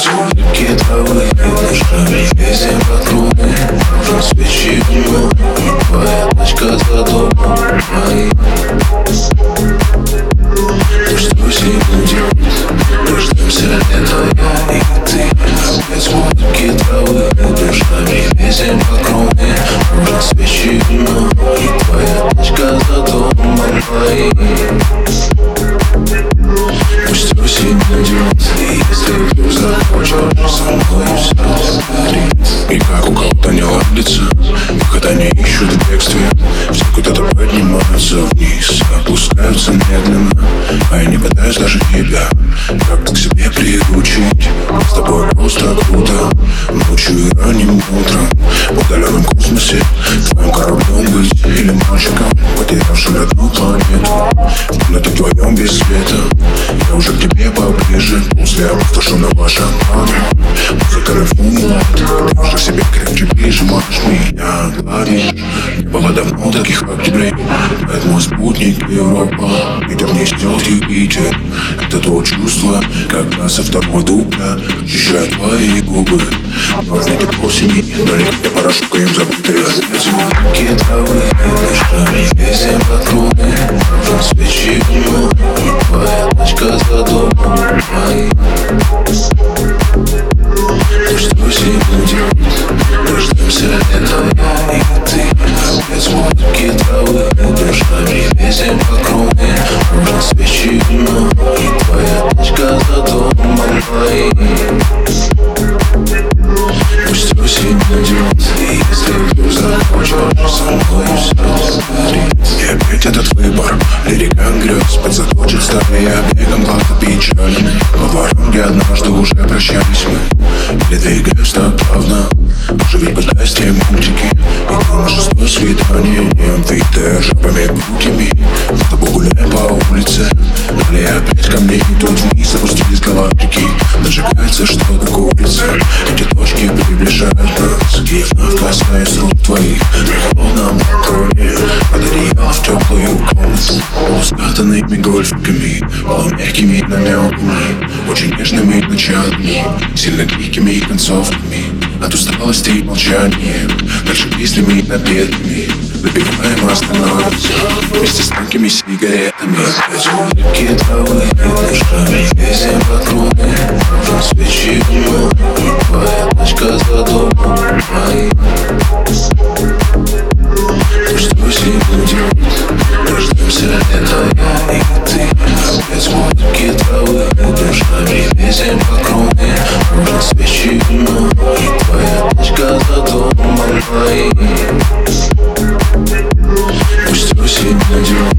улыбки травы и дождями лезем под круны. Нужно свечи днем, и твоя тачка за домом моим. Ну что сегодня делать? Дождемся лета, я и ты. Опять улыбки травы и дождями лезем под круны. Нужно свечи днем, и твоя тачка за домом моим. Пусть осень найдет, и если вдруг захочешь, со мной все сгорит. И как у кого-то не ладится, выход они ищут в бегстве. Все куда-то поднимаются вниз, опускаются медленно. А я не пытаюсь даже тебя как-то к себе приручить. С тобой просто круто, ночью и ранним утром. В удаленном космосе, твоим кораблем быть или мальчиком, потерявшим родную планету. В комнате вдвоем без света, я уже к тебе поближе. После опустошенного шампана музыка рифмует. Ты уже к себе крепче прижимаешь меня, гладишь. Не было давно таких октябрей. Это мой спутник Европа. Ветер несет Юпитер. Это то чувство, когда со второго дубля ощущаю твои губы. Важный тепло семьи, далеко я порошокаем забытые. Улыбки травы и дождями лезем под круны. Нужно свечи днем, и твоя тачка за домом моим. Ну что сегодня делать? Дождемся лета, я и ты. Опять улыбки травы и дождями лезем под круны. Нужно свечи днем, и твоя тачка за домом моим. Пусть осень найдет, и если вдруг захочешь, со мной все сгорит. И опять этот выбор, лирика грез подзаточит старые бегом глаза печальными. По дворам, где однажды уже прощались мы, или двигаюсь так плавно, уже ведь пытаясь те мультики. И на шестое свидание, не ты жопами крутими. Мы с тобой гуляем по улице, далее опять ко мне идут вниз, опустились галактики. Зажигается что-то курица, эти точки приближают нас. И вновь касаюсь рук твоих на холодном балконе. Подарила в теплую комнату скатанными гольфиками, полумягкими намеками, очень нежными началами, сильно дикими концовками. От усталости и молчания, дальше песнями напетными, выпиваем остановимся вместе с тонкими сигаретами. Опять улыбки травы и дождями лезем под круны. Нужно свечи днем, и твоя тачка за домом моим. Ну что сегодня делать? Дождемся лета, я и ты. Опять улыбки травы и дождями лезем под круны. Нужно свечи днем, и твоя тачка за домом моим. Пусть осень найдет.